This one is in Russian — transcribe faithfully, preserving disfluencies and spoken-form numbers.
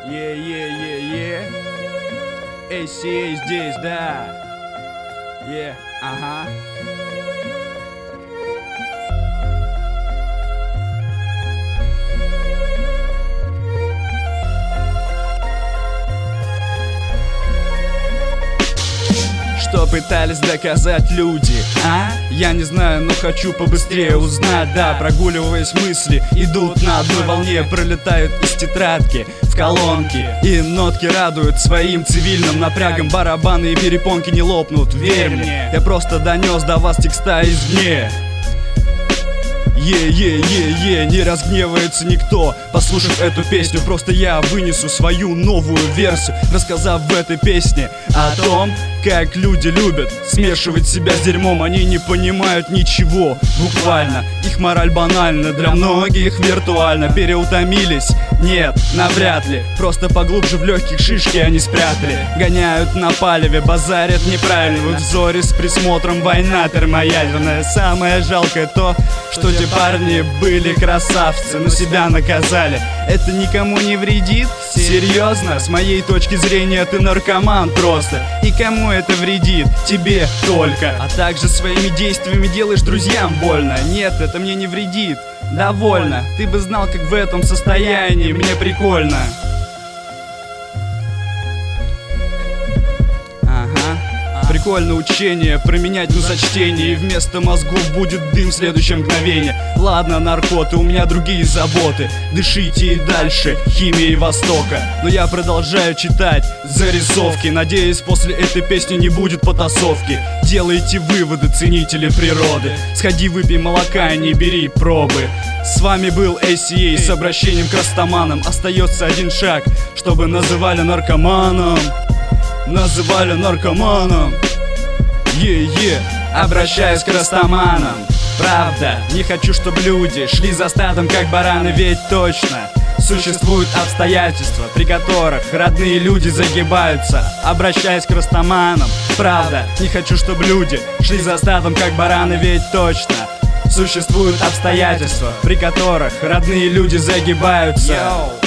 Е-е-е-е. эй си эй здесь, да. Е, ага. Что пытались доказать люди, а? Я не знаю, но хочу побыстрее узнать, да. Прогуливаясь мысли, идут на одной волне, пролетают из тетрадки в колонки, и нотки радуют своим цивильным напрягом. Барабаны и перепонки не лопнут, верь мне. Я просто донес до вас текста извне. Е-е-е-е, не разгневается никто, послушав эту песню. Просто я вынесу свою новую версию, рассказав в этой песне о том, как люди любят смешивать себя с дерьмом. Они не понимают ничего, буквально. Их мораль банальна, для многих виртуально. Переутомились? Нет, навряд ли. Просто поглубже в легких шишки они спрятали. Гоняют на палеве, базарят неправильно. В их взоре с присмотром война термоядерная. Самое жалкое то, что те парни были красавцы, но себя наказали. Это никому не вредит? Серьезно? С моей точки зрения ты наркоман просто. И кому это вредит? Тебе только. А также своими действиями делаешь друзьям больно. Нет, это мне не вредит. Довольно. Ты бы знал, как в этом состоянии мне прикольно. Прикольное учение, променять на зачтение, и вместо мозгов будет дым в следующее мгновение. Ладно, наркоты, у меня другие заботы. Дышите и дальше, химией Востока. Но я продолжаю читать зарисовки. Надеюсь, после этой песни не будет потасовки. Делайте выводы, ценители природы. Сходи, выпей молока и не бери пробы. С вами был эй си эй с обращением к растаманам. Остается один шаг, чтобы называли наркоманом. Называли наркоманом. Е-е, обращаюсь к растаманам. Правда, не хочу, чтобы люди шли за стадом, как бараны, ведь точно существуют обстоятельства, при которых родные люди загибаются. Обращаюсь к растаманам. Правда, не хочу, чтобы люди шли за стадом, как бараны, ведь точно существуют обстоятельства, при которых родные люди загибаются. Йоу.